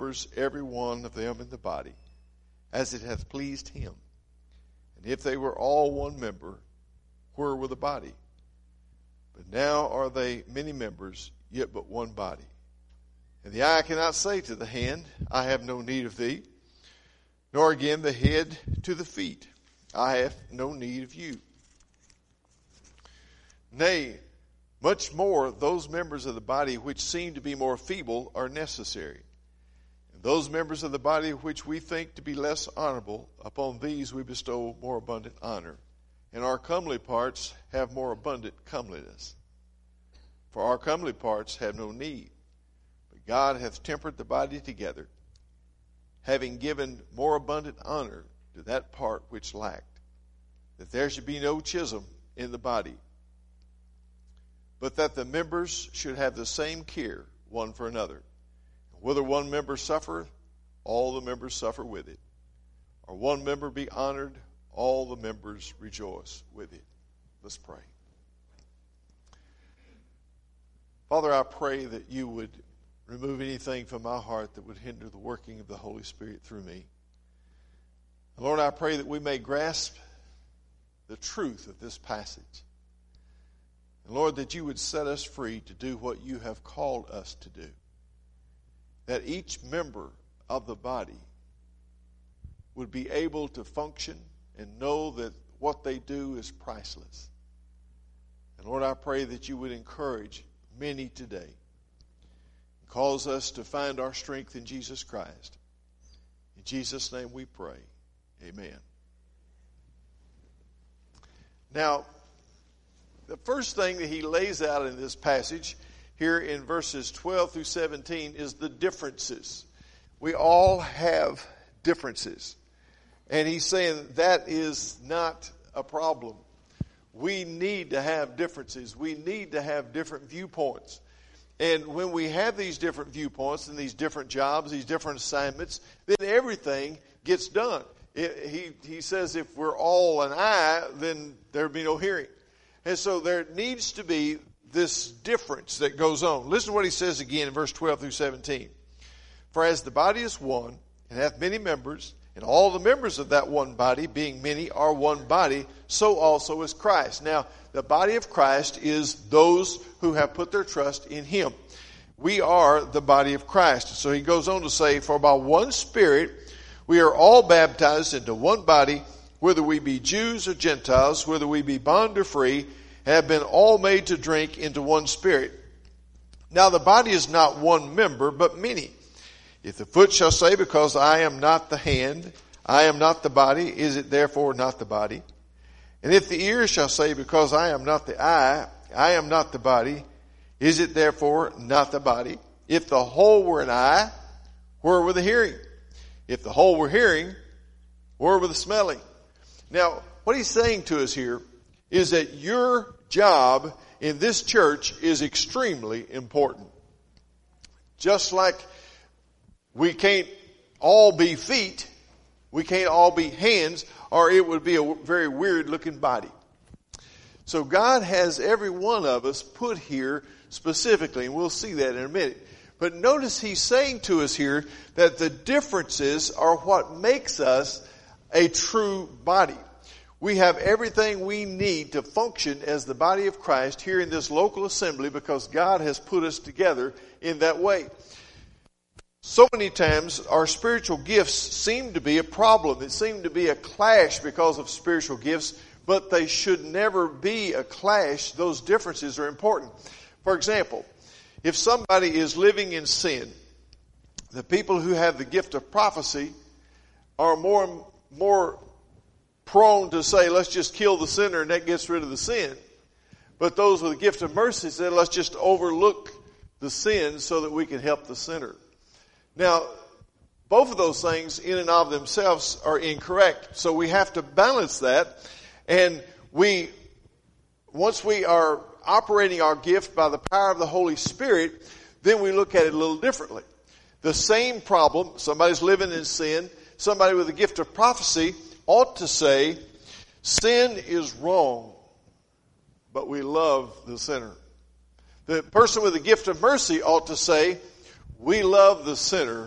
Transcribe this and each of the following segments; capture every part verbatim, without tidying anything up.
members every one of them in the body, as it hath pleased him. And if they were all one member, where were the body? But now are they many members, yet but one body. And the eye cannot say to the hand, I have no need of thee, nor again the head to the feet, I have no need of you. Nay, much more those members of the body which seem to be more feeble are necessary. And those members of the body which we think to be less honorable, upon these we bestow more abundant honor. And our comely parts have more abundant comeliness. For our comely parts have no need. But God hath tempered the body together, having given more abundant honor to that part which lacked, that there should be no schism in the body, but that the members should have the same care one for another. Whether one member suffer, all the members suffer with it. Or one member be honored, all the members rejoice with it. Let's pray. Father, I pray that you would remove anything from my heart that would hinder the working of the Holy Spirit through me. And Lord, I pray that we may grasp the truth of this passage. And Lord, that you would set us free to do what you have called us to do. That each member of the body would be able to function and know that what they do is priceless. And Lord, I pray that you would encourage many today. Cause us to find our strength in Jesus Christ. In Jesus' name we pray. Amen. Now, the first thing that he lays out in this passage here in verses twelve through seventeen is the differences. We all have differences. And he's saying that is not a problem. We need to have differences. We need to have different viewpoints. And when we have these different viewpoints and these different jobs, these different assignments, then everything gets done. It, he, he says if we're all an eye, then there'd be no hearing. And so there needs to be this difference that goes on. Listen to what he says again in verse twelve through seventeen. For as the body is one, and hath many members, and all the members of that one body, being many, are one body, so also is Christ. Now, the body of Christ is those who have put their trust in him. We are the body of Christ. So he goes on to say, for by one Spirit we are all baptized into one body, whether we be Jews or Gentiles, whether we be bond or free, have been all made to drink into one Spirit. Now the body is not one member, but many. If the foot shall say, because I am not the hand, I am not the body, is it therefore not the body? And if the ear shall say, because I am not the eye, I am not the body, is it therefore not the body? If the whole were an eye, where were the hearing? If the whole were hearing, where were the smelling? Now, what he's saying to us here is that your job in this church is extremely important. Just like we can't all be feet, we can't all be hands, or it would be a very weird looking body. So God has every one of us put here specifically, and we'll see that in a minute. But notice he's saying to us here that the differences are what makes us a true body. We have everything we need to function as the body of Christ here in this local assembly because God has put us together in that way. So many times our spiritual gifts seem to be a problem. It seems to be a clash because of spiritual gifts, but they should never be a clash. Those differences are important. For example, if somebody is living in sin, the people who have the gift of prophecy are more, more prone to say, let's just kill the sinner and that gets rid of the sin. But those with the gift of mercy say, let's just overlook the sin so that we can help the sinner. Now, both of those things in and of themselves are incorrect. So we have to balance that. And we, once we are operating our gift by the power of the Holy Spirit, then we look at it a little differently. The same problem, somebody's living in sin, somebody with a gift of prophecy ought to say, sin is wrong, but we love the sinner. The person with the gift of mercy ought to say, we love the sinner,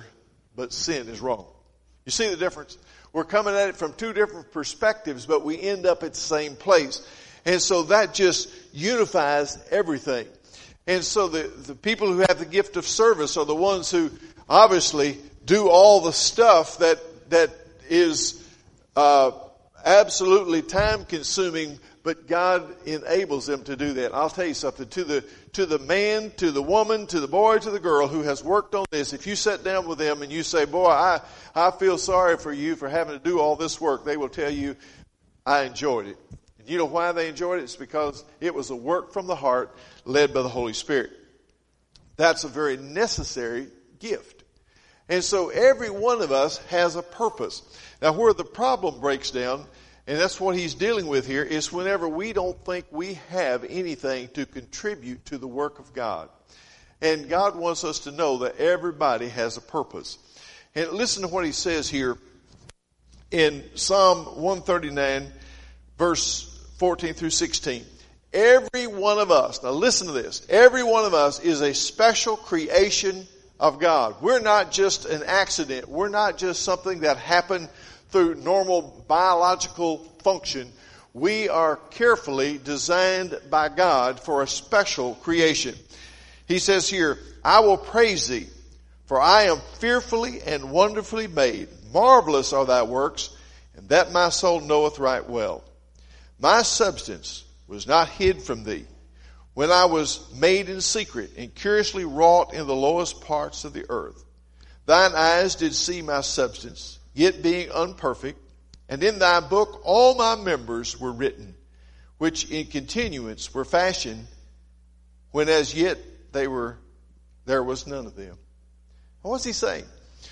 but sin is wrong. You see the difference? We're coming at it from two different perspectives, but we end up at the same place. And so that just unifies everything. And so the, the people who have the gift of service are the ones who obviously do all the stuff that that is uh, absolutely time consuming, but God enables them to do that. I'll tell you something, to the to the man, to the woman, to the boy, to the girl who has worked on this, if you sit down with them and you say, boy, I, I feel sorry for you for having to do all this work, they will tell you, I enjoyed it. And you know why they enjoyed it? It's because it was a work from the heart led by the Holy Spirit. That's a very necessary gift. And so every one of us has a purpose. Now where the problem breaks down, and that's what he's dealing with here, is whenever we don't think we have anything to contribute to the work of God. And God wants us to know that everybody has a purpose. And listen to what he says here in Psalm one thirty-nine, verse fourteen through sixteen. Every one of us, now listen to this, every one of us is a special creation of God. We're not just an accident. We're not just something that happened through normal biological function. We are carefully designed by God for a special creation. He says here, I will praise thee, for I am fearfully and wonderfully made. Marvelous are thy works, and that my soul knoweth right well. My substance was not hid from thee, when I was made in secret and curiously wrought in the lowest parts of the earth. Thine eyes did see my substance, yet being unperfect, and in thy book all my members were written, which in continuance were fashioned, when as yet they were, there was none of them. What's he saying?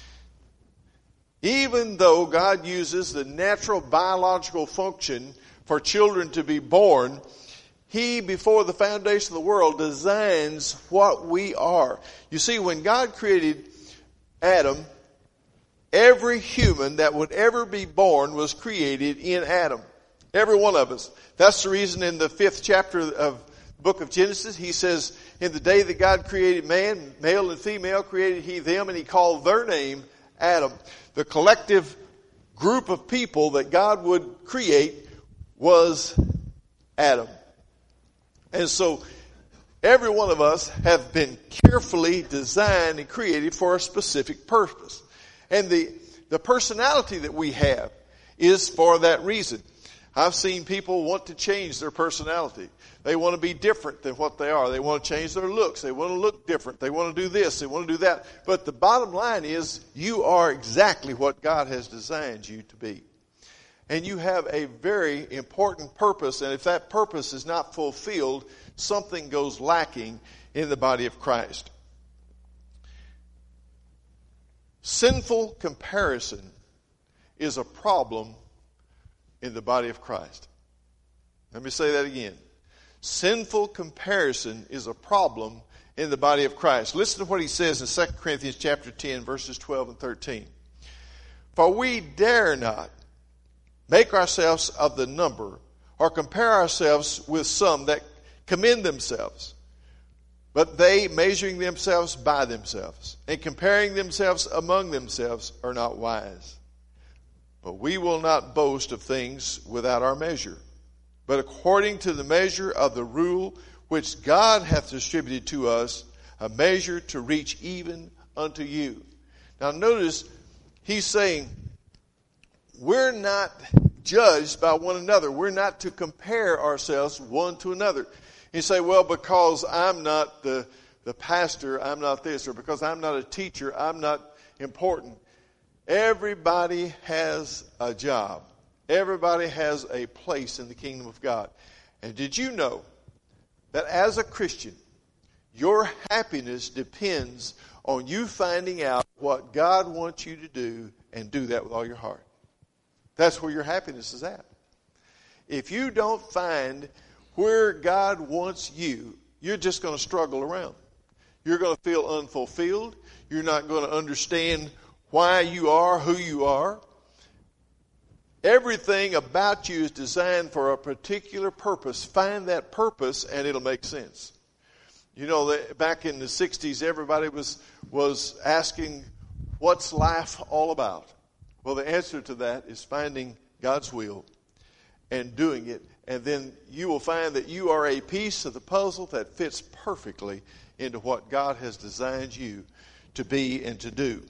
Even though God uses the natural biological function for children to be born, He, before the foundation of the world, designs what we are. You see, when God created Adam, every human that would ever be born was created in Adam. Every one of us. That's the reason in the fifth chapter of the book of Genesis, he says, in the day that God created man, male and female created he them, and he called their name Adam. The collective group of people that God would create was Adam. And so every one of us have been carefully designed and created for a specific purpose. And the, the personality that we have is for that reason. I've seen people want to change their personality. They want to be different than what they are. They want to change their looks. They want to look different. They want to do this. They want to do that. But the bottom line is you are exactly what God has designed you to be. And you have a very important purpose. And if that purpose is not fulfilled, something goes lacking in the body of Christ. Sinful comparison is a problem in the body of Christ. Let me say that again. Sinful comparison is a problem in the body of Christ. Listen to what he says in Second Corinthians chapter ten, verses twelve and thirteen. For we dare not make ourselves of the number or compare ourselves with some that commend themselves, but they, measuring themselves by themselves and comparing themselves among themselves, are not wise. But we will not boast of things without our measure, but according to the measure of the rule which God hath distributed to us, a measure to reach even unto you. Now notice, he's saying, we're not judged by one another. We're not to compare ourselves one to another. You say, well, because I'm not the, the pastor, I'm not this, or because I'm not a teacher, I'm not important. Everybody has a job. Everybody has a place in the kingdom of God. And did you know that as a Christian, your happiness depends on you finding out what God wants you to do and do that with all your heart? That's where your happiness is at. If you don't find where God wants you, you're just going to struggle around. You're going to feel unfulfilled. You're not going to understand why you are who you are. Everything about you is designed for a particular purpose. Find that purpose and it'll make sense. You know, back in the sixties, everybody was, was asking, What's life all about? Well, the answer to that is finding God's will and doing it. And then you will find that you are a piece of the puzzle that fits perfectly into what God has designed you to be and to do.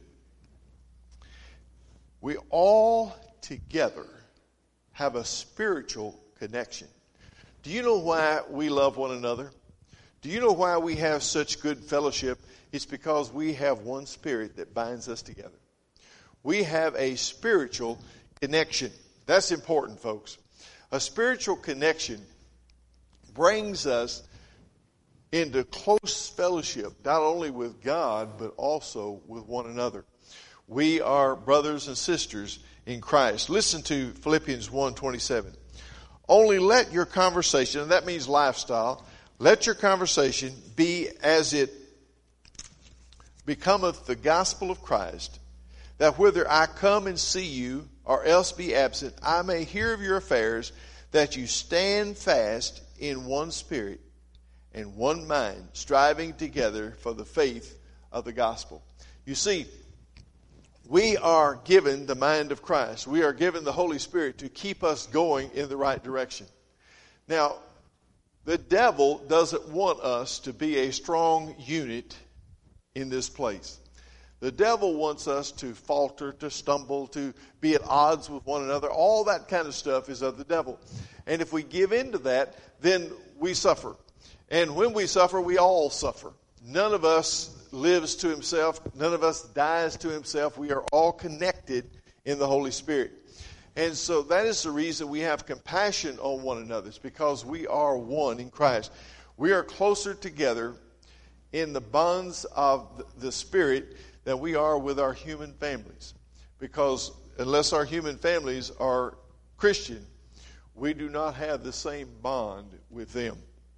We all together have a spiritual connection. Do you know why we love one another? Do you know why we have such good fellowship? It's because we have one spirit that binds us together. We have a spiritual connection. That's important, folks. A spiritual connection brings us into close fellowship, not only with God, but also with one another. We are brothers and sisters in Christ. Listen to Philippians one twenty-seven. Only let your conversation, and that means lifestyle, let your conversation be as it becometh the gospel of Christ, that whether I come and see you or else be absent, I may hear of your affairs, that you stand fast in one spirit and one mind, striving together for the faith of the gospel. You see, we are given the mind of Christ. We are given the Holy Spirit to keep us going in the right direction. Now, the devil doesn't want us to be a strong unit in this place. The devil wants us to falter, to stumble, to be at odds with one another. All that kind of stuff is of the devil. And if we give in to that, then we suffer. And when we suffer, we all suffer. None of us lives to himself. None of us dies to himself. We are all connected in the Holy Spirit. And so that is the reason we have compassion on one another. It's because we are one in Christ. We are closer together in the bonds of the Spirit than we are with our human families. Because unless our human families are Christian, we do not have the same bond with them.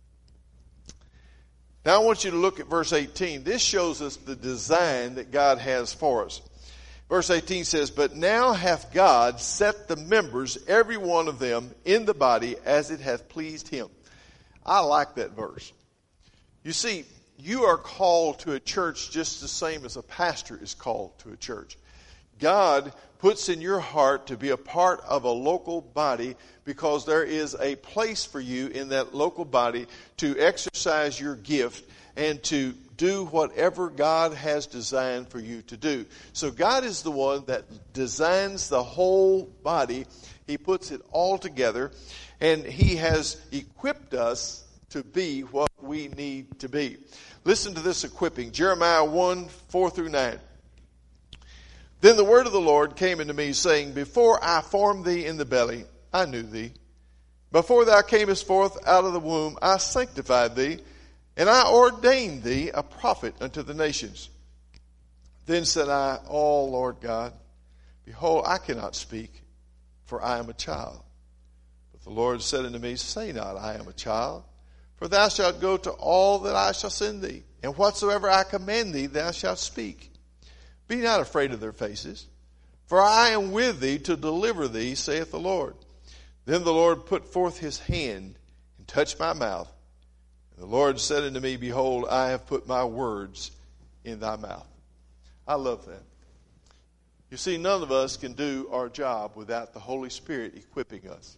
Now I want you to look at verse eighteen. This shows us the design that God has for us. Verse eighteen says, but now hath God set the members, every one of them, in the body as it hath pleased him. I like that verse. You see, you are called to a church just the same as a pastor is called to a church. God puts in your heart to be a part of a local body because there is a place for you in that local body to exercise your gift and to do whatever God has designed for you to do. So God is the one that designs the whole body. He puts it all together, and He has equipped us to be what we need to be. Listen to this equipping. Jeremiah one, four through nine. Then the word of the Lord came unto me, saying, before I formed thee in the belly, I knew thee. Before thou camest forth out of the womb, I sanctified thee, and I ordained thee a prophet unto the nations. Then said I, O Lord God, behold, I cannot speak, for I am a child. But the Lord said unto me, say not, I am a child, for thou shalt go to all that I shall send thee, and whatsoever I command thee, thou shalt speak. Be not afraid of their faces, for I am with thee to deliver thee, saith the Lord. Then the Lord put forth his hand and touched my mouth. And the Lord said unto me, behold, I have put my words in thy mouth. I love that. You see, none of us can do our job without the Holy Spirit equipping us.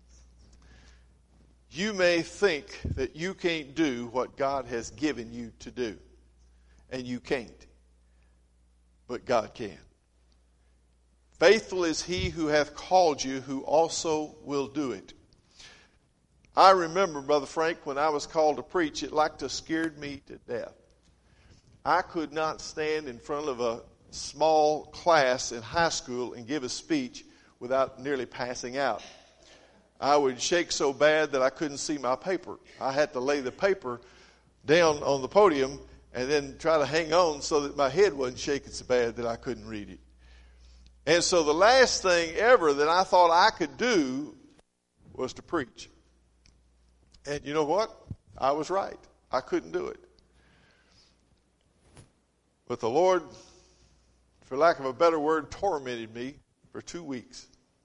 You may think that you can't do what God has given you to do, and you can't. But God can. Faithful is he who hath called you, who also will do it. I remember, Brother Frank, when I was called to preach, it like to scared me to death. I could not stand in front of a small class in high school and give a speech without nearly passing out. I would shake so bad that I couldn't see my paper. I had to lay the paper down on the podium and then try to hang on so that my head wasn't shaking so bad that I couldn't read it. And so the last thing ever that I thought I could do was to preach. And you know what? I was right. I couldn't do it. But the Lord, for lack of a better word, tormented me for two weeks.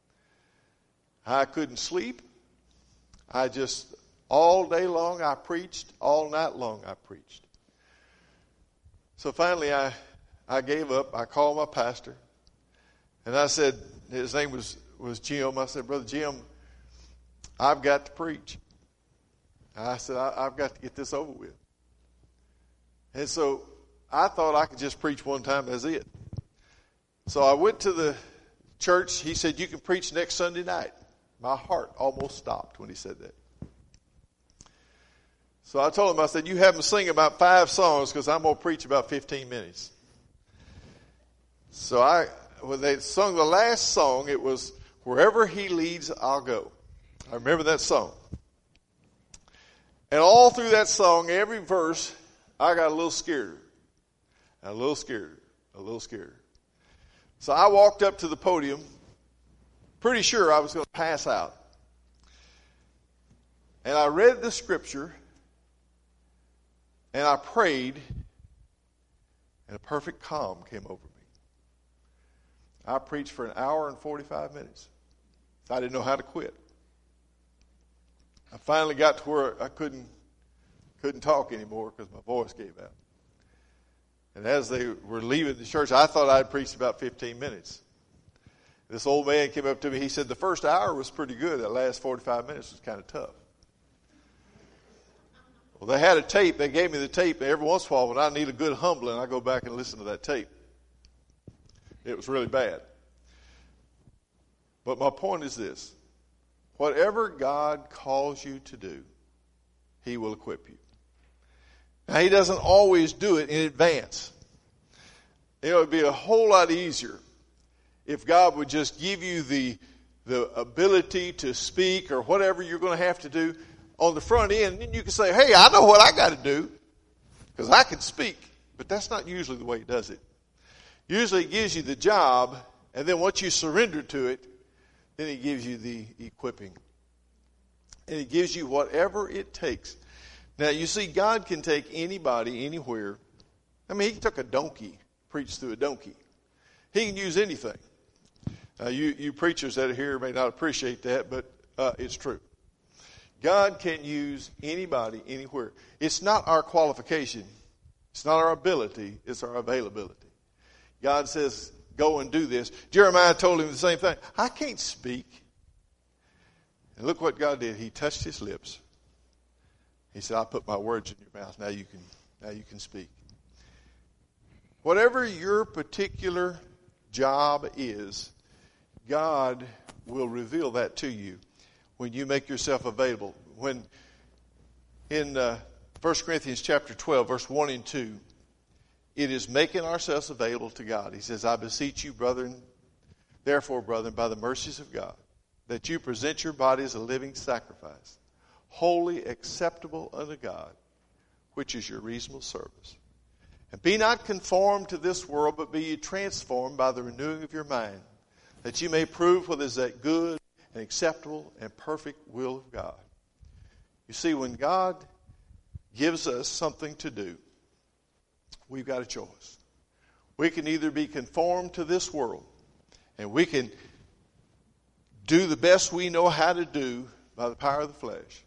I couldn't sleep. I just, all day long I preached. All night long I preached. So finally I I gave up. I called my pastor. And I said, his name was, was Jim. I said, Brother Jim, I've got to preach. I said, I, I've got to get this over with. And so I thought I could just preach one time, that's it. So I went to the church. He said, you can preach next Sunday night. My heart almost stopped when he said that. So I told him, I said, you have them sing about five songs because I'm going to preach about fifteen minutes. So I, when they sung the last song, it was, Wherever He Leads, I'll Go. I remember that song. And all through that song, every verse, I got a little scared. A little scared. A little scared. So I walked up to the podium, pretty sure I was going to pass out. And I read the scripture, and I prayed, and a perfect calm came over me. I preached for an hour and forty-five minutes. I didn't know how to quit. I finally got to where I couldn't couldn't talk anymore because my voice gave out. And as they were leaving the church, I thought I'd preached about fifteen minutes. This old man came up to me. He said, the first hour was pretty good. That last forty-five minutes was kind of tough. Well, they had a tape. They gave me the tape. And every once in a while, when I need a good humbling, I go back and listen to that tape. It was really bad. But my point is this. Whatever God calls you to do, He will equip you. Now, He doesn't always do it in advance. You know, it would be a whole lot easier if God would just give you the, the ability to speak or whatever you're going to have to do on the front end. And you can say, hey, I know what I got to do because I can speak. But that's not usually the way He does it. Usually He gives you the job, and then once you surrender to it, then He gives you the equipping. And He gives you whatever it takes. Now, you see, God can take anybody, anywhere. I mean, He took a donkey, preached through a donkey. He can use anything. Uh, you, you preachers that are here may not appreciate that, but uh, it's true. God can use anybody, anywhere. It's not our qualification. It's not our ability. It's our availability. God says, go and do this. Jeremiah told him the same thing. I can't speak. And look what God did. He touched his lips. He said, I put my words in your mouth. Now you can, now you can speak. Whatever your particular job is, God will reveal that to you when you make yourself available. When in uh, First Corinthians chapter twelve, verse one and two, it is making ourselves available to God. He says, I beseech you, brethren, therefore, brethren, by the mercies of God, that you present your body as a living sacrifice, wholly acceptable unto God, which is your reasonable service. And be not conformed to this world, but be ye transformed by the renewing of your mind, that you may prove what is that good and acceptable and perfect will of God. You see, when God gives us something to do, we've got a choice. We can either be conformed to this world, and we can do the best we know how to do by the power of the flesh,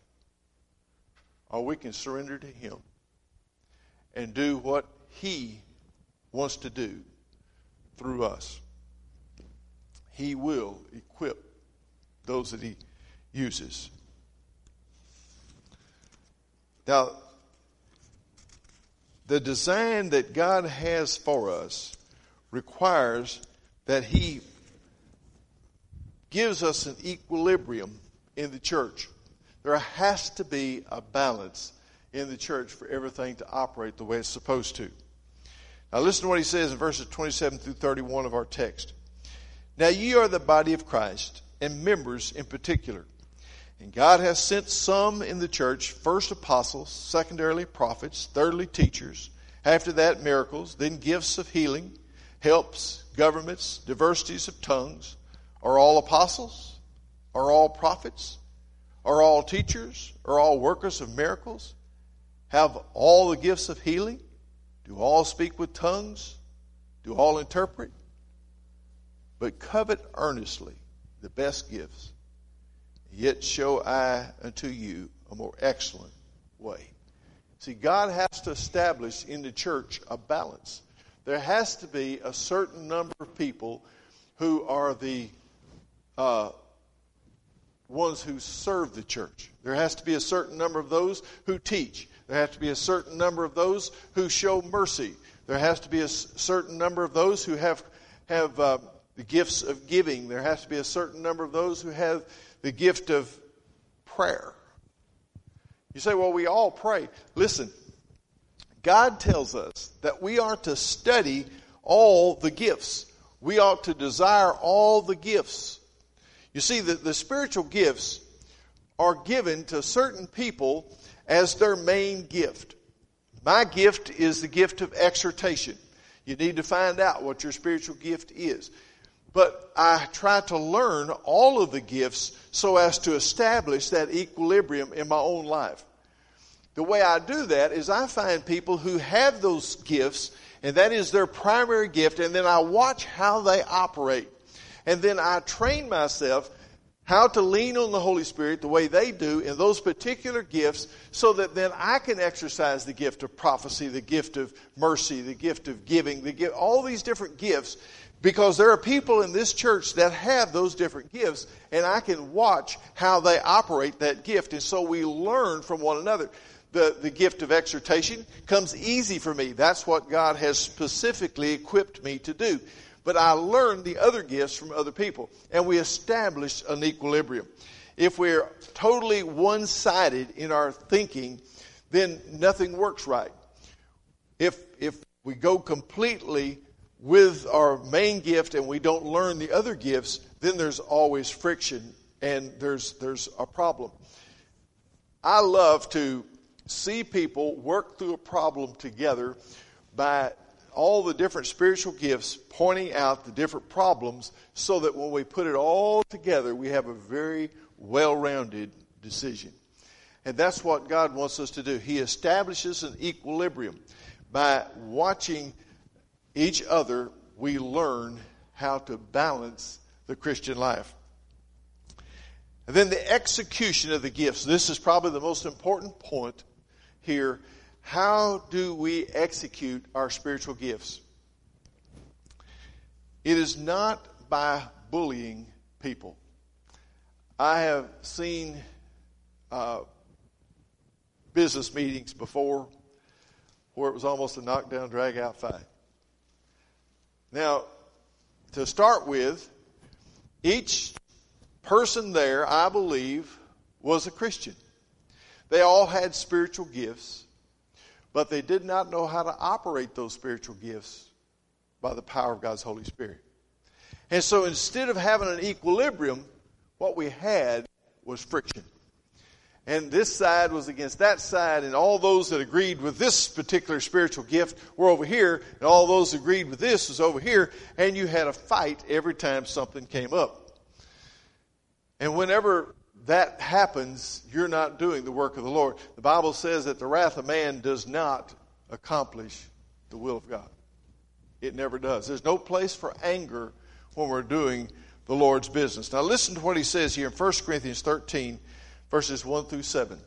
or we can surrender to Him and do what He wants to do through us. He will equip those that He uses. Now, the design that God has for us requires that He gives us an equilibrium in the church. There has to be a balance in the church for everything to operate the way it's supposed to. Now listen to what He says in verses twenty-seven through thirty-one of our text. Now ye are the body of Christ, and members in particular. And God has sent some in the church, first apostles, secondarily prophets, thirdly teachers, after that miracles, then gifts of healing, helps, governments, diversities of tongues. Are all apostles? Are all prophets? Are all teachers? Are all workers of miracles? Have all the gifts of healing? Do all speak with tongues? Do all interpret? But covet earnestly the best gifts. Yet show I unto you a more excellent way. See, God has to establish in the church a balance. there has to be a certain number of people who are the uh, ones who serve the church. There has to be a certain number of those who teach. There has to be a certain number of those who show mercy. There has to be a certain number of those who have have uh, the gifts of giving. There has to be a certain number of those who have the gift of prayer. You say, well, we all pray. Listen, God tells us that we are to study all the gifts. We ought to desire all the gifts. You see, the, the spiritual gifts are given to certain people as their main gift. My gift is the gift of exhortation. You need to find out what your spiritual gift is. But I try to learn all of the gifts so as to establish that equilibrium in my own life. The way I do that is I find people who have those gifts, and that is their primary gift, and then I watch how they operate. And then I train myself how to lean on the Holy Spirit the way they do in those particular gifts, so that then I can exercise the gift of prophecy, the gift of mercy, the gift of giving, the gift, all these different gifts, because there are people in this church that have those different gifts, and I can watch how they operate that gift, and so we learn from one another. The, the gift of exhortation comes easy for me. That's what God has specifically equipped me to do. But I learn the other gifts from other people, and we establish an equilibrium. If we're totally one-sided in our thinking, then nothing works right. If if we go completely with our main gift and we don't learn the other gifts, then there's always friction and there's there's a problem. I love to see people work through a problem together by all the different spiritual gifts pointing out the different problems, so that when we put it all together, we have a very well-rounded decision. And that's what God wants us to do. He establishes an equilibrium. By watching each other, we learn how to balance the Christian life. And then the execution of the gifts. This is probably the most important point here. How do we execute our spiritual gifts? It is not by bullying people. I have seen uh, business meetings before where it was almost a knockdown, drag-out fight. Now, to start with, each person there, I believe, was a Christian. They all had spiritual gifts, but they did not know how to operate those spiritual gifts by the power of God's Holy Spirit. And so instead of having an equilibrium, what we had was friction. And this side was against that side, and all those that agreed with this particular spiritual gift were over here, and all those who agreed with this was over here, and you had a fight every time something came up. And whenever that happens, you're not doing the work of the Lord. The Bible says that the wrath of man does not accomplish the will of God. It never does. There's no place for anger when we're doing the Lord's business. Now listen to what he says here in First Corinthians thirteen, verses one through seven.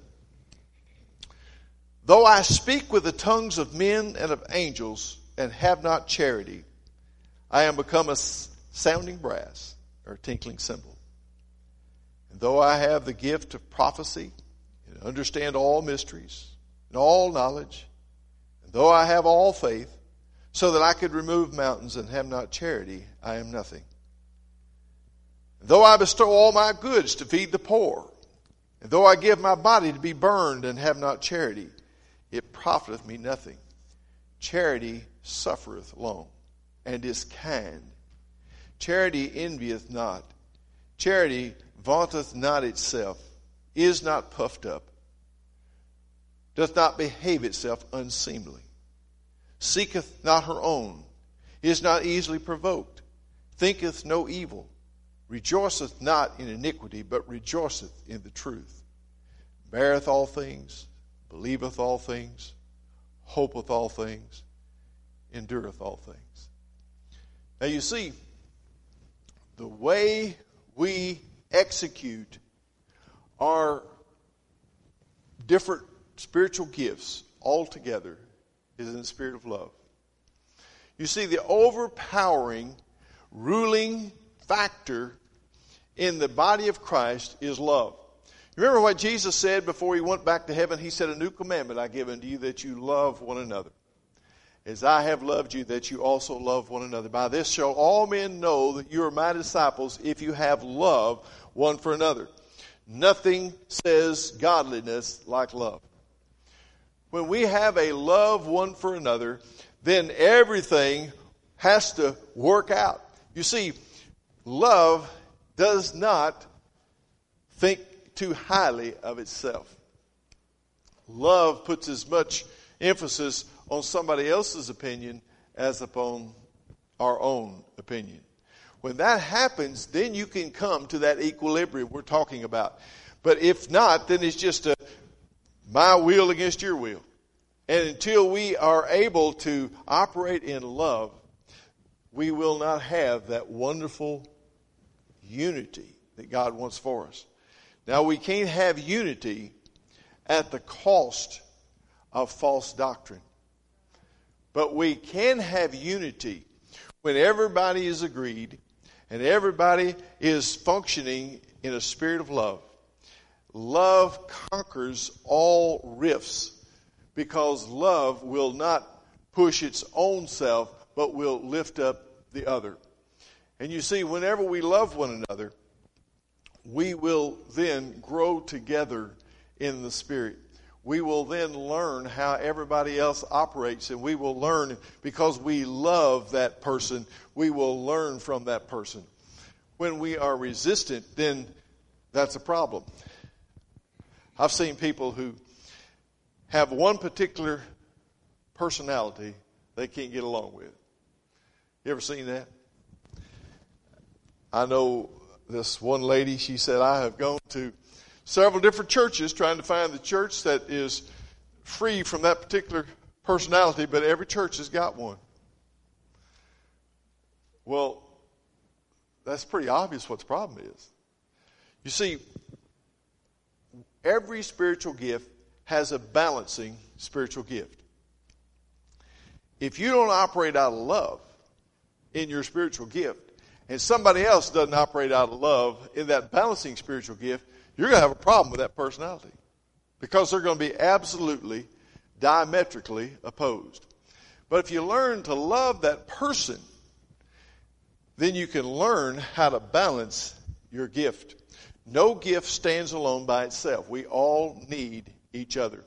Though I speak with the tongues of men and of angels and have not charity, I am become a sounding brass or a tinkling cymbal. And though I have the gift of prophecy and understand all mysteries and all knowledge, and though I have all faith, so that I could remove mountains and have not charity, I am nothing. And though I bestow all my goods to feed the poor, and though I give my body to be burned and have not charity, it profiteth me nothing. Charity suffereth long and is kind. Charity envieth not. Charity vaunteth not itself, is not puffed up, doth not behave itself unseemly, seeketh not her own, is not easily provoked, thinketh no evil, rejoiceth not in iniquity, but rejoiceth in the truth, beareth all things, believeth all things, hopeth all things, endureth all things. Now you see, the way we execute our different spiritual gifts all together is in the spirit of love. You see, the overpowering, ruling factor in the body of Christ is love. Remember what Jesus said before he went back to heaven? He said, a new commandment I give unto you, that you love one another. As I have loved you, that you also love one another. By this shall all men know that you are my disciples, if you have love one for another. Nothing says godliness like love. When we have a love one for another, then everything has to work out. You see, love does not think too highly of itself. Love puts as much emphasis on somebody else's opinion as upon our own opinion. When that happens, then you can come to that equilibrium we're talking about. But if not, then it's just a my will against your will. And until we are able to operate in love, we will not have that wonderful unity that God wants for us. Now, we can't have unity at the cost of false doctrine. But we can have unity when everybody is agreed and everybody is functioning in a spirit of love. Love conquers all rifts, because love will not push its own self, but will lift up the other. And you see, whenever we love one another, we will then grow together in the Spirit. We will then learn how everybody else operates, and we will learn, because we love that person, we will learn from that person. When we are resistant, then that's a problem. I've seen people who have one particular personality they can't get along with. You ever seen that? I know this one lady, she said, I have gone to several different churches trying to find the church that is free from that particular personality, but every church has got one. Well, that's pretty obvious what the problem is. You see, every spiritual gift has a balancing spiritual gift. If you don't operate out of love in your spiritual gift, and somebody else doesn't operate out of love in that balancing spiritual gift, you're going to have a problem with that personality, because they're going to be absolutely diametrically opposed. But if you learn to love that person, then you can learn how to balance your gift. No gift stands alone by itself. We all need each other.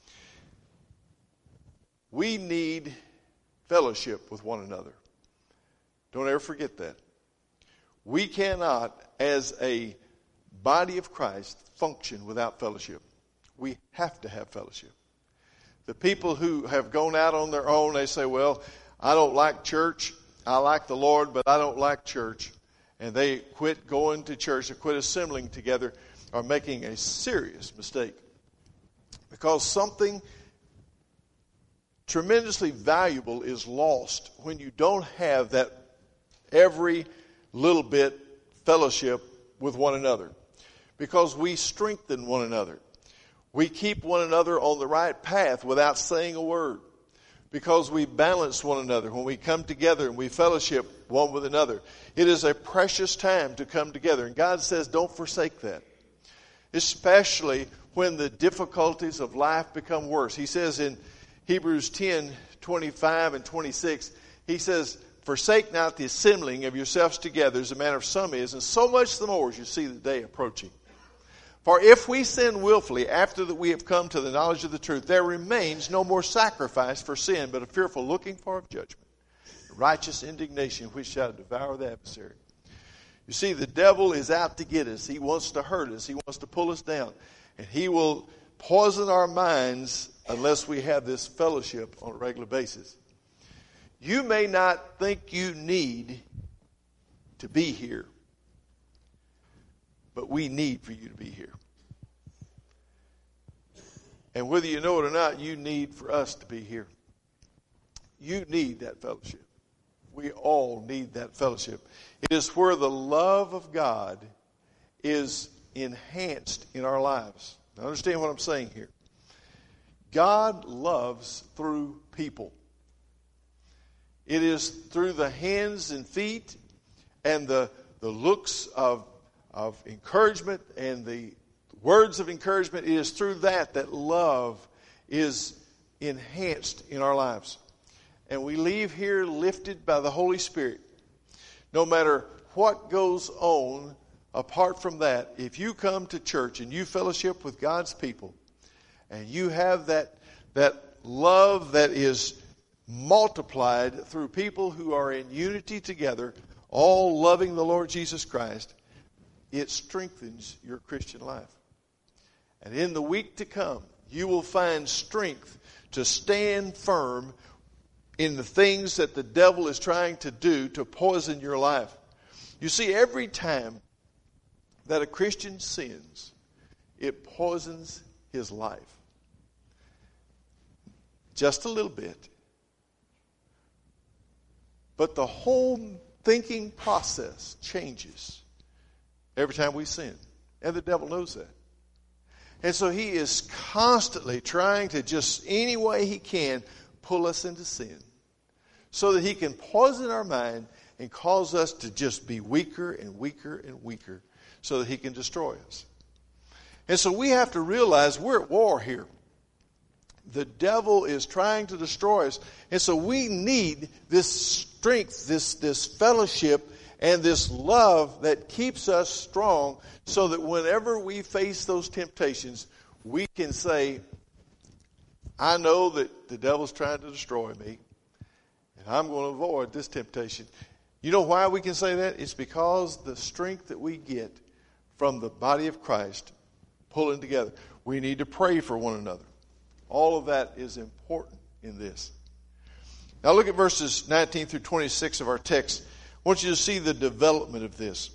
We need fellowship with one another. Don't ever forget that. We cannot, as a body of Christ, function without fellowship. We have to have fellowship. The people who have gone out on their own, they say, well, I don't like church. I like the Lord, but I don't like church. And they quit going to church, they quit assembling together, are making a serious mistake. Because something tremendously valuable is lost when you don't have that every little bit fellowship with one another. Because we strengthen one another. We keep one another on the right path without saying a word. Because we balance one another when we come together and we fellowship one with another. It is a precious time to come together. And God says don't forsake that. Especially when the difficulties of life become worse. He says in Hebrews ten, twenty-five and twenty-six, he says, forsake not the assembling of yourselves together as a manner of some is, and so much the more as you see the day approaching. For if we sin willfully after that we have come to the knowledge of the truth, there remains no more sacrifice for sin, but a fearful looking for of judgment, righteous indignation which shall devour the adversary. You see, the devil is out to get us. He wants to hurt us. He wants to pull us down. And he will poison our minds unless we have this fellowship on a regular basis. You may not think you need to be here, but we need for you to be here. And whether you know it or not, you need for us to be here. You need that fellowship. We all need that fellowship. It is where the love of God is enhanced in our lives. Now understand what I'm saying here. God loves through people. It is through the hands and feet and the, the looks of, of encouragement and the words of encouragement. It is through that that love is enhanced in our lives. And we leave here lifted by the Holy Spirit. No matter what goes on apart from that, if you come to church and you fellowship with God's people and you have that, that love that is multiplied through people who are in unity together, all loving the Lord Jesus Christ, it strengthens your Christian life. And in the week to come, you will find strength to stand firm in the things that the devil is trying to do to poison your life. You see, every time that a Christian sins, it poisons his life. Just a little bit. But the whole thinking process changes every time we sin. And the devil knows that. And so he is constantly trying to just any way he can pull us into sin so that he can poison our mind and cause us to just be weaker and weaker and weaker so that he can destroy us. And so we have to realize we're at war here. The devil is trying to destroy us. And so we need this strength, this, this fellowship, and this love that keeps us strong so that whenever we face those temptations, we can say, I know that the devil's trying to destroy me, and I'm going to avoid this temptation. You know why we can say that? It's because the strength that we get from the body of Christ pulling together. We need to pray for one another. All of that is important in this. Now look at verses nineteen through twenty-six of our text. I want you to see the development of this.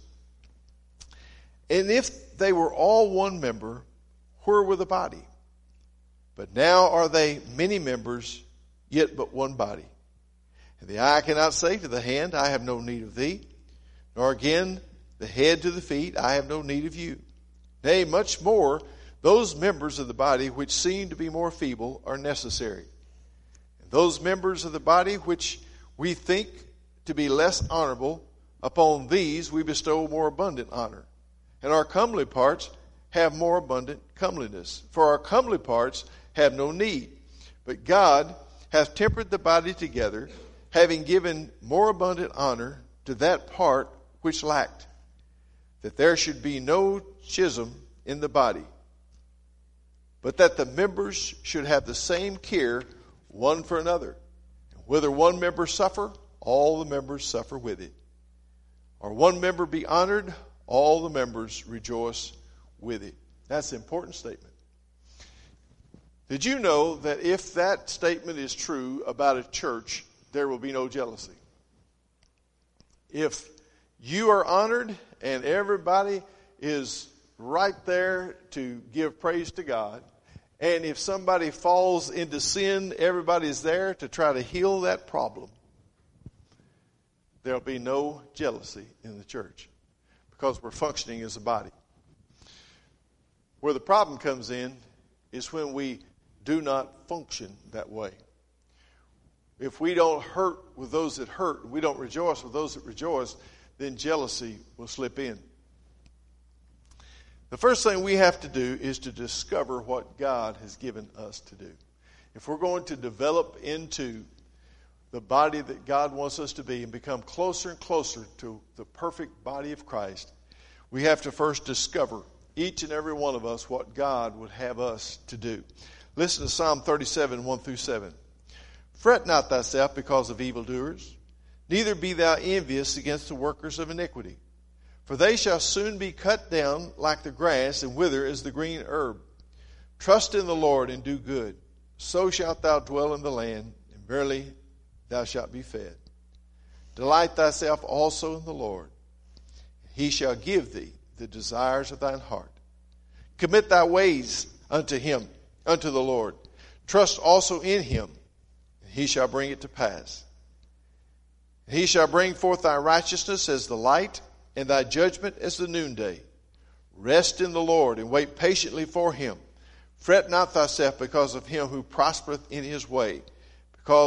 And if they were all one member, where were the body? But now are they many members, yet but one body. And the eye cannot say to the hand, I have no need of thee. Nor again the head to the feet, I have no need of you. Nay, much more, those members of the body which seem to be more feeble are necessary. And those members of the body which we think to be less honorable, upon these we bestow more abundant honor. And our comely parts have more abundant comeliness. For our comely parts have no need. But God hath tempered the body together, having given more abundant honor to that part which lacked, that there should be no schism in the body, but that the members should have the same care one for another. And whether one member suffer, all the members suffer with it. Or one member be honored, all the members rejoice with it. That's an important statement. Did you know that if that statement is true about a church, there will be no jealousy? If you are honored and everybody is right there to give praise to God, and if somebody falls into sin, everybody's there to try to heal that problem, there'll be no jealousy in the church because we're functioning as a body. Where the problem comes in is when we do not function that way. If we don't hurt with those that hurt, we don't rejoice with those that rejoice, then jealousy will slip in. The first thing we have to do is to discover what God has given us to do. If we're going to develop into the body that God wants us to be and become closer and closer to the perfect body of Christ, we have to first discover, each and every one of us, what God would have us to do. Listen to Psalm thirty-seven, one through seven. Fret not thyself because of evildoers, neither be thou envious against the workers of iniquity. For they shall soon be cut down like the grass and wither as the green herb. Trust in the Lord and do good. So shalt thou dwell in the land, and verily thou shalt be fed. Delight thyself also in the Lord. He shall give thee the desires of thine heart. Commit thy ways unto him, unto the Lord. Trust also in him, and he shall bring it to pass. And he shall bring forth thy righteousness as the light, and thy judgment as the noonday. Rest in the Lord, and wait patiently for him. Fret not thyself because of him who prospereth in his way, because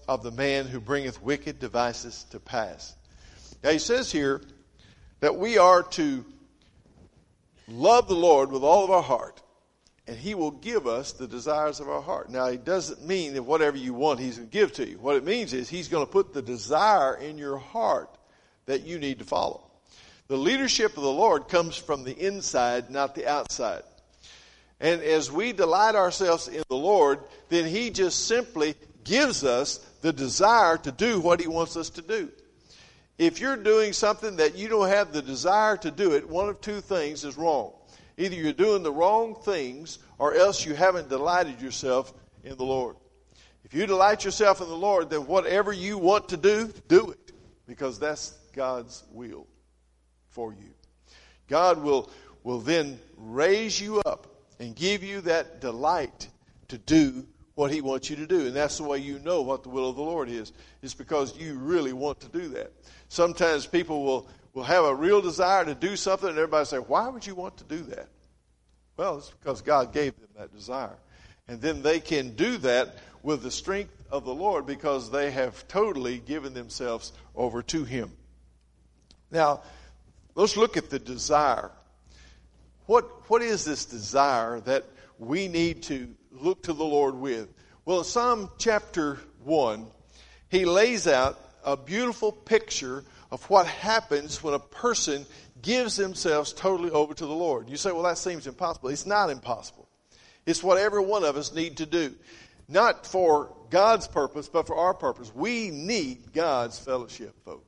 of the man who bringeth wicked devices to pass. Now he says here that we are to love the Lord with all of our heart, and he will give us the desires of our heart. Now, he doesn't mean that whatever you want, he's going to give to you. What it means is he's going to put the desire in your heart that you need to follow. The leadership of the Lord comes from the inside, not the outside. And as we delight ourselves in the Lord, then he just simply gives us the desire to do what he wants us to do. If you're doing something that you don't have the desire to do it, one of two things is wrong. Either you're doing the wrong things, or else you haven't delighted yourself in the Lord. If you delight yourself in the Lord, then whatever you want to do, do it. Because that's God's will for you. God will, will then raise you up and give you that delight to do what he wants you to do. And that's the way you know what the will of the Lord is. It's because you really want to do that. Sometimes people will, will have a real desire to do something, and everybody say, why would you want to do that? Well, it's because God gave them that desire. And then they can do that with the strength of the Lord because they have totally given themselves over to him. Now, let's look at the desire. What, what is this desire that we need to look to the Lord with? Well, in Psalm chapter one, he lays out a beautiful picture of what happens when a person gives themselves totally over to the Lord. You say, well, that seems impossible. It's not impossible. It's what every one of us need to do. Not for God's purpose, but for our purpose. We need God's fellowship, folks.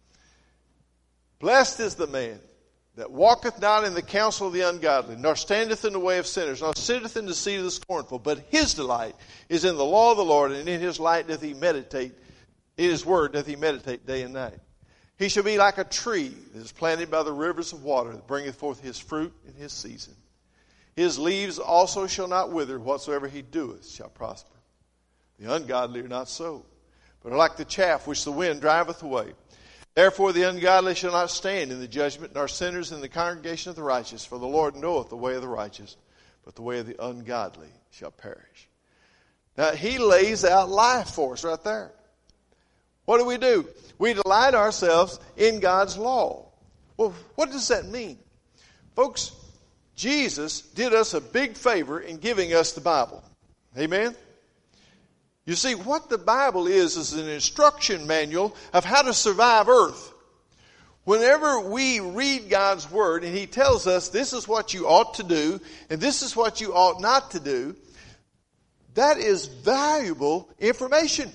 Blessed is the man that walketh not in the counsel of the ungodly, nor standeth in the way of sinners, nor sitteth in the seat of the scornful. But his delight is in the law of the Lord, and in his light doth he meditate, in his word doth he meditate day and night. He shall be like a tree that is planted by the rivers of water, that bringeth forth his fruit in his season. His leaves also shall not wither, whatsoever he doeth shall prosper. The ungodly are not so, but are like the chaff which the wind driveth away. Therefore the ungodly shall not stand in the judgment, nor sinners in the congregation of the righteous. For the Lord knoweth the way of the righteous, but the way of the ungodly shall perish. Now he lays out life for us right there. What do we do? We delight ourselves in God's law. Well, what does that mean? Folks, Jesus did us a big favor in giving us the Bible. Amen? You see, what the Bible is, is an instruction manual of how to survive earth. Whenever we read God's Word and he tells us this is what you ought to do and this is what you ought not to do, that is valuable information.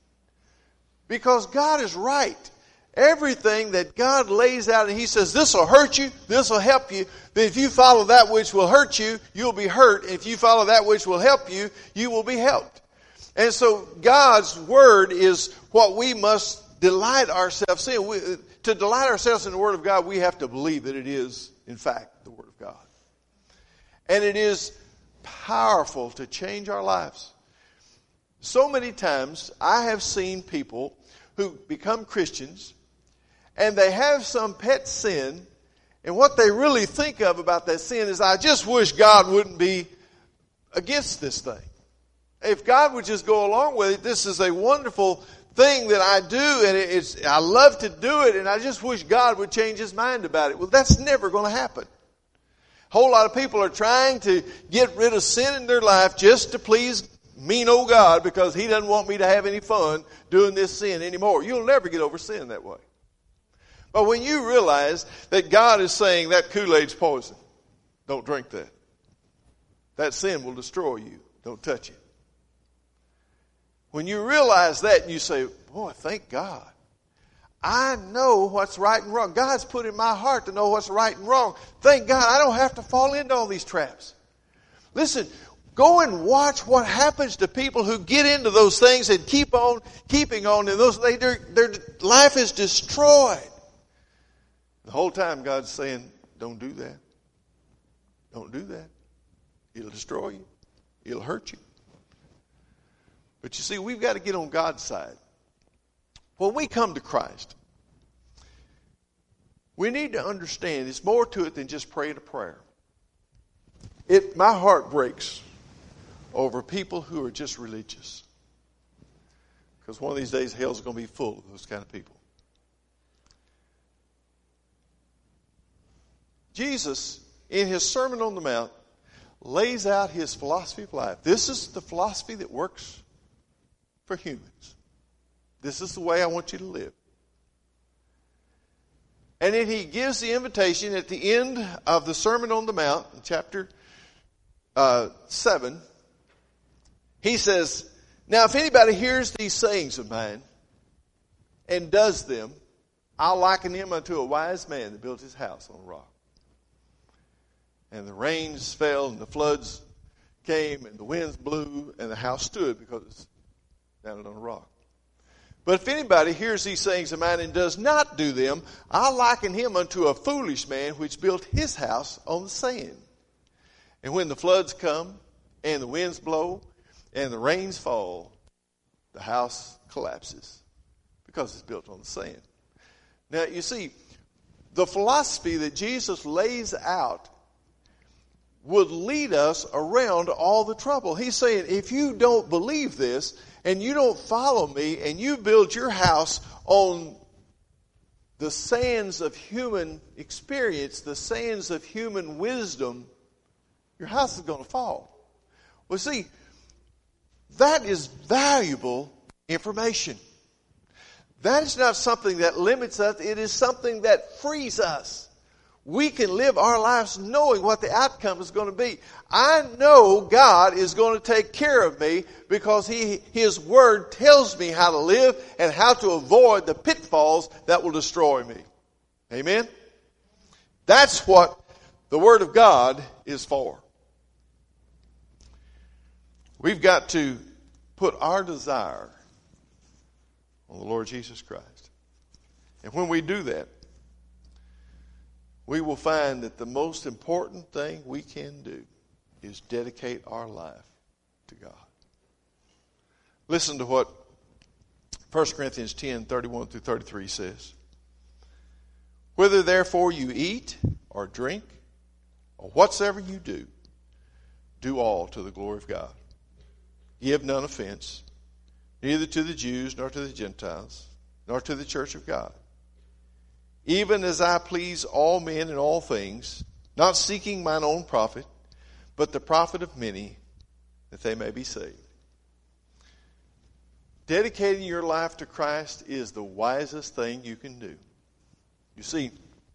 Because God is right. Everything that God lays out and he says, this will hurt you, this will help you. Then if you follow that which will hurt you, you'll be hurt. And if you follow that which will help you, you will be helped. And so God's Word is what we must delight ourselves in. We, to delight ourselves in the Word of God, we have to believe that it is, in fact, the Word of God. And it is powerful to change our lives. So many times I have seen people who become Christians and they have some pet sin, and what they really think of about that sin is, I just wish God wouldn't be against this thing. If God would just go along with it, this is a wonderful thing that I do, and it's, I love to do it, and I just wish God would change his mind about it. Well, that's never going to happen. A whole lot of people are trying to get rid of sin in their life just to please mean old God because he doesn't want me to have any fun doing this sin anymore. You'll never get over sin that way. But when you realize that God is saying that Kool-Aid's poison, don't drink that. That sin will destroy you. Don't touch it. When you realize that and you say, boy, thank God. I know what's right and wrong. God's put in my heart to know what's right and wrong. Thank God I don't have to fall into all these traps. Listen, go and watch what happens to people who get into those things and keep on keeping on. And those, they, their, their life is destroyed. The whole time God's saying, don't do that. Don't do that. It'll destroy you. It'll hurt you. But you see, we've got to get on God's side. When we come to Christ, we need to understand there's more to it than just praying a prayer. It, my heart breaks over people who are just religious. Because one of these days, hell's going to be full of those kind of people. Jesus, in his Sermon on the Mount, lays out his philosophy of life. This is the philosophy that works for humans. This is the way I want you to live. And then he gives the invitation at the end of the Sermon on the Mount, in chapter uh, seven. He says, now if anybody hears these sayings of mine and does them, I'll liken him unto a wise man that built his house on a rock. And the rains fell, and the floods came, and the winds blew, and the house stood because it's founded on a rock. But if anybody hears these sayings of mine and does not do them, I'll liken him unto a foolish man which built his house on the sand. And when the floods come, and the winds blow, and the rains fall, the house collapses because it's built on the sand. Now, you see, the philosophy that Jesus lays out would lead us around all the trouble. He's saying, if you don't believe this, and you don't follow me, and you build your house on the sands of human experience, the sands of human wisdom, your house is going to fall. Well, see, that is valuable information. That is not something that limits us. It is something that frees us. We can live our lives knowing what the outcome is going to be. I know God is going to take care of me because He, His Word tells me how to live and how to avoid the pitfalls that will destroy me. Amen? That's what the Word of God is for. We've got to put our desire on the Lord Jesus Christ. And when we do that, we will find that the most important thing we can do is dedicate our life to God. Listen to what First Corinthians ten, thirty-one through thirty-three says. Whether therefore you eat or drink or whatsoever you do, do all to the glory of God. Give none offense, neither to the Jews nor to the Gentiles, nor to the church of God. Even as I please all men in all things, not seeking mine own profit, but the profit of many, that they may be saved. Dedicating your life to Christ is the wisest thing you can do. You see,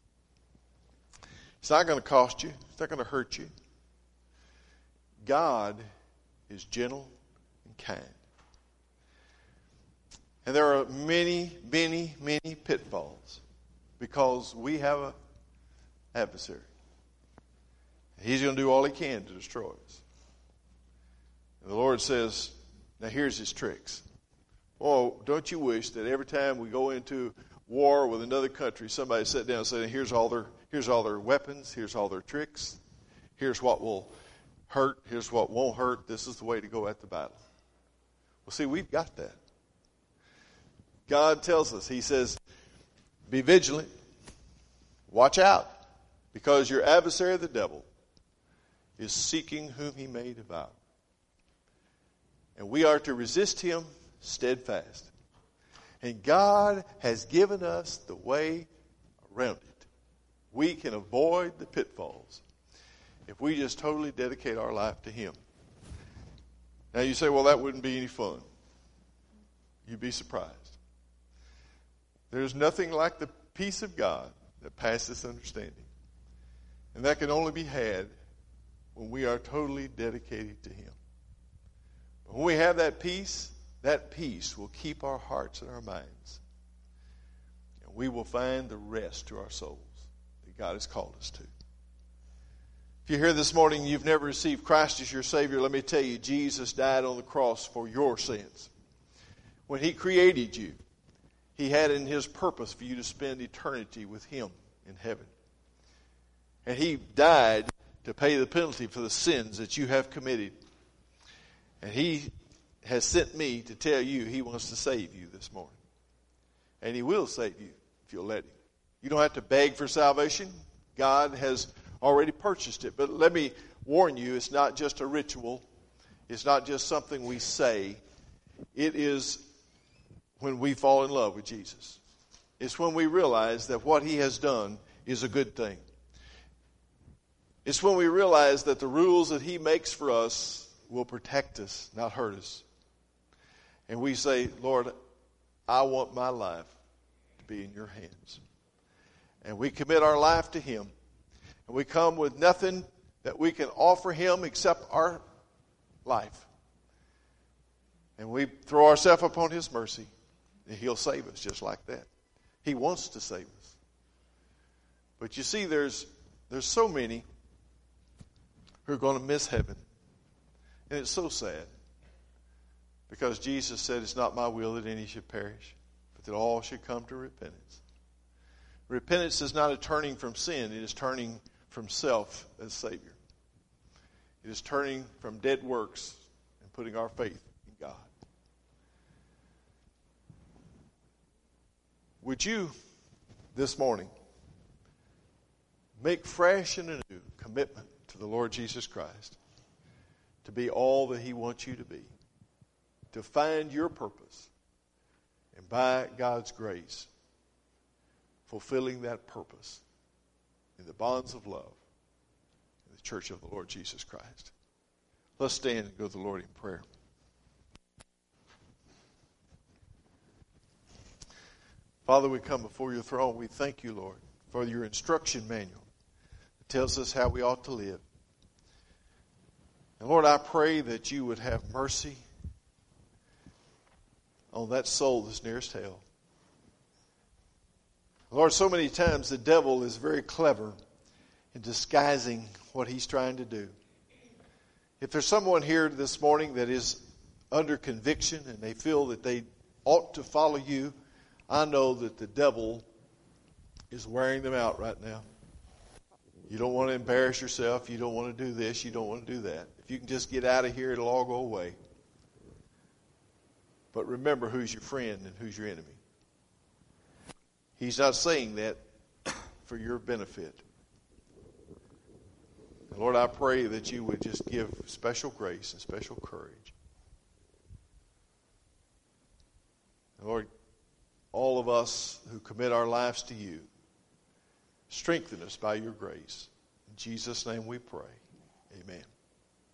it's not going to cost you. It's not going to hurt you. God is gentle and kind. And there are many, many, many pitfalls because we have an adversary. He's going to do all he can to destroy us. And the Lord says, now here's his tricks. Oh, don't you wish that every time we go into war with another country, somebody sat down and said, here's all their, here's all their weapons, here's all their tricks, here's what will hurt, here's what won't hurt, this is the way to go at the battle. Well, see, we've got that. God tells us, he says, be vigilant, watch out, because your adversary, the devil, is seeking whom he may devour. And we are to resist him steadfast. And God has given us the way around it. We can avoid the pitfalls if we just totally dedicate our life to him. Now you say, well, that wouldn't be any fun. You'd be surprised. There's nothing like the peace of God that passes understanding. And that can only be had when we are totally dedicated to him. But when we have that peace, that peace will keep our hearts and our minds. And we will find the rest to our souls that God has called us to. If you're here this morning and you've never received Christ as your Savior, let me tell you, Jesus died on the cross for your sins. When he created you, he had in his purpose for you to spend eternity with him in heaven. And he died to pay the penalty for the sins that you have committed. And he has sent me to tell you he wants to save you this morning. And he will save you if you'll let him. You don't have to beg for salvation. God has already purchased it. But let me warn you, it's not just a ritual. It's not just something we say. It is when we fall in love with Jesus. It's when we realize that what he has done is a good thing. It's when we realize that the rules that he makes for us will protect us, not hurt us. And we say, Lord, I want my life to be in your hands. And we commit our life to him. And we come with nothing that we can offer him except our life. And we throw ourselves upon his mercy. And he'll save us just like that. He wants to save us. But you see, there's there's so many who are going to miss heaven. And it's so sad. Because Jesus said, it's not my will that any should perish, but that all should come to repentance. Repentance is not a turning from sin. It is turning from self as Savior. It is turning from dead works and putting our faith in God. Would you, this morning, make fresh and anew commitment to the Lord Jesus Christ to be all that he wants you to be, to find your purpose, and by God's grace, fulfilling that purpose in the bonds of love in the church of the Lord Jesus Christ. Let's stand and go to the Lord in prayer. Father, we come before your throne. We thank you, Lord, for your instruction manual that tells us how we ought to live. And Lord, I pray that you would have mercy on that soul that's nearest hell. Lord, so many times the devil is very clever in disguising what he's trying to do. If there's someone here this morning that is under conviction and they feel that they ought to follow you, I know that the devil is wearing them out right now. You don't want to embarrass yourself. You don't want to do this. You don't want to do that. If you can just get out of here, it'll all go away. But remember who's your friend and who's your enemy. He's not saying that for your benefit. And Lord, I pray that you would just give special grace and special courage. And Lord, all of us who commit our lives to you, strengthen us by your grace. In Jesus' name we pray. Amen.